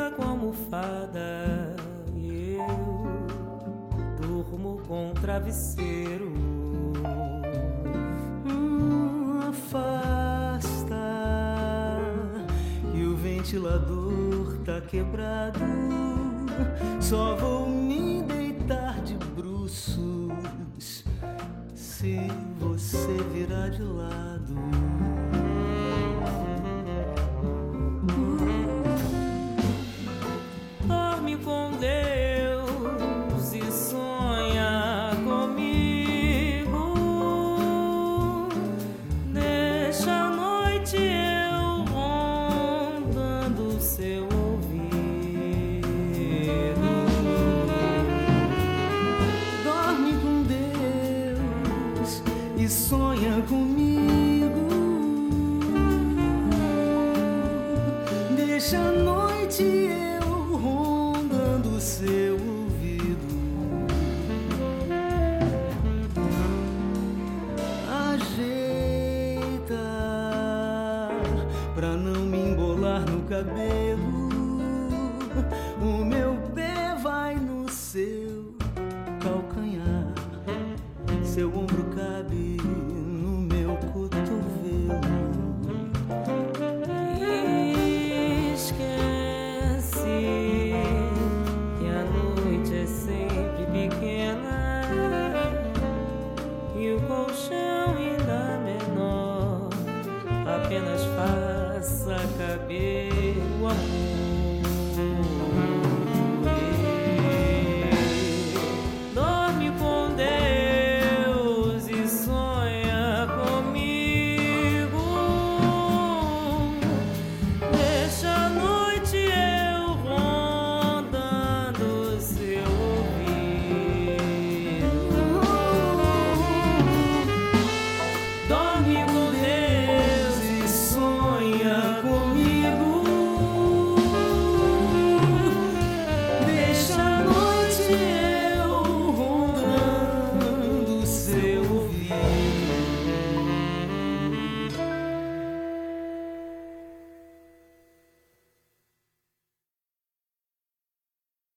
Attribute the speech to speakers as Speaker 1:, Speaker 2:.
Speaker 1: deita com a almofada e eu durmo com o travesseiro. Afasta e o ventilador tá quebrado. Só vou me deitar de bruços se você virar de lado. Dorme com Deus e sonha comigo. Deixa a noite eu rondando seu ouvido. Dorme com Deus e sonha comigo. Deixa a noite eu rondando seu ouvido. Ajeita pra não me embolar no cabelo.